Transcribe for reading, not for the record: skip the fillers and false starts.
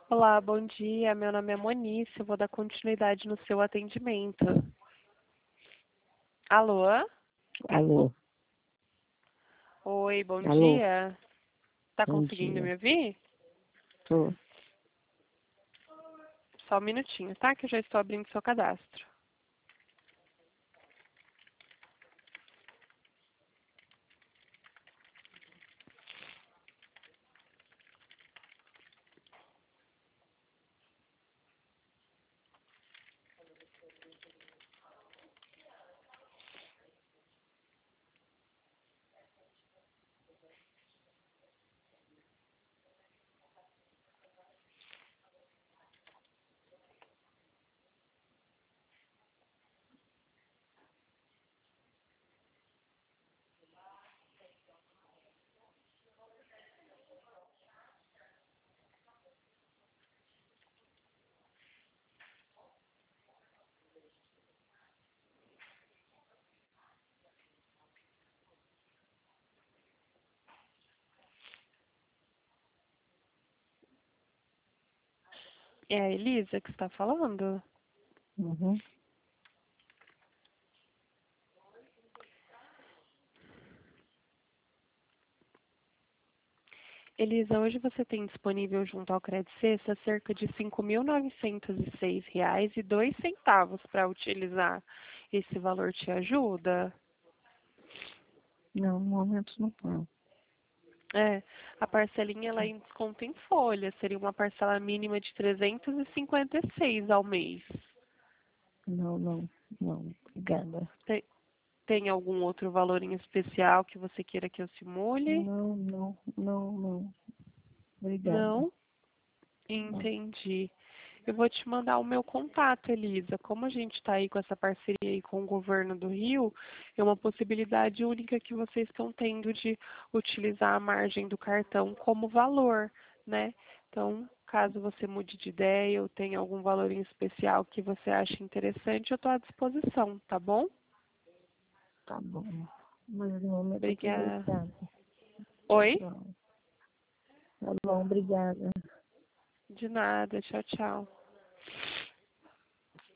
Olá, bom dia. Meu nome é Monice. Eu vou dar continuidade no seu atendimento. Alô? Alô, Oi, bom alô, dia. Tá bom conseguindo dia. me ouvir? Tô. Só um minutinho, tá? Que eu já estou abrindo seu cadastro. É a Elisa que está falando? Uhum. Elisa, hoje você tem disponível junto ao Credit Cessa cerca de R$ 5.906,02 para utilizar. Esse valor te ajuda? Não, no momento não tô. É, a parcelinha ela é em desconto em folha, seria uma parcela mínima de 356 ao mês. Não. Obrigada. Tem, tem algum outro valor em especial que você queira que eu simule? Não. Obrigada. Não? Não. Entendi. Eu vou te mandar o meu contato, Elisa. Como a gente está aí com essa parceria aí com o governo do Rio, é uma possibilidade única que vocês estão tendo de utilizar a margem do cartão como valor, né? Então, caso você mude de ideia ou tenha algum valor em especial que você ache interessante, eu estou à disposição, tá bom? Tá bom. Mas no momento eu tô Obrigada. obrigada. Tá Oi? bom. Tá bom, obrigada. De nada. Tchau, tchau.